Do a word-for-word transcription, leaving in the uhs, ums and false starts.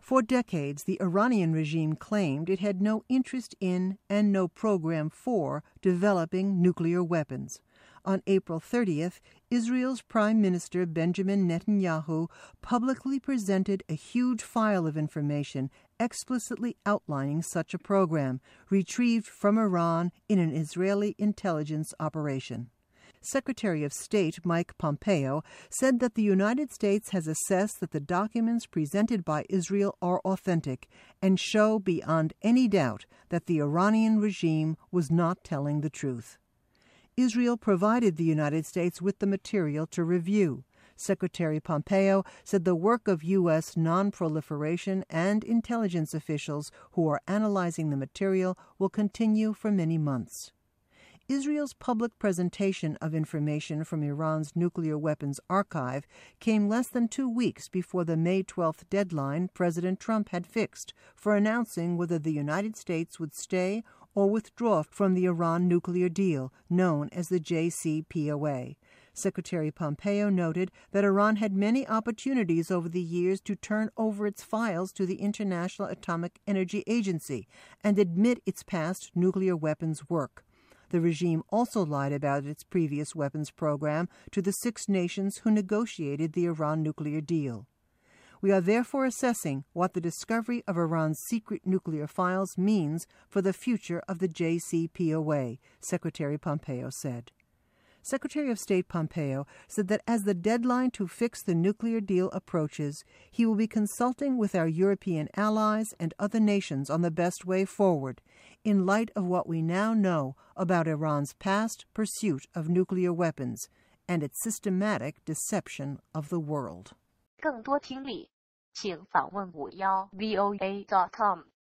For decades, the Iranian regime claimed it had no interest in and no program for developing nuclear weapons. On April thirtieth, Israel's Prime Minister Benjamin Netanyahu publicly presented a huge file of information explicitly outlining such a program, retrieved from Iran in an Israeli intelligence operation. Secretary of State Mike Pompeo said that the United States has assessed that the documents presented by Israel are authentic and show beyond any doubt that the Iranian regime was not telling the truth. Israel provided the United States with the material to review. Secretary Pompeo said the work of U S non-proliferation and intelligence officials who are analyzing the material will continue for many months. Israel's public presentation of information from Iran's nuclear weapons archive came less than two weeks before the May twelfth deadline President Trump had fixed for announcing whether the United States would stay or withdraw from the Iran nuclear deal, known as the J C P O A. Secretary Pompeo noted that Iran had many opportunities over the years to turn over its files to the International Atomic Energy Agency and admit its past nuclear weapons work. The regime also lied about its previous weapons program to the six nations who negotiated the Iran nuclear deal. We are therefore assessing what the discovery of Iran's secret nuclear files means for the future of the J C P O A, Secretary Pompeo said. Secretary of State Pompeo said that as the deadline to fix the nuclear deal approaches, he will be consulting with our European allies and other nations on the best way forward, in light of what we now know about Iran's past pursuit of nuclear weapons and its systematic deception of the world. 更多听力，请访问五幺 V O A dot com。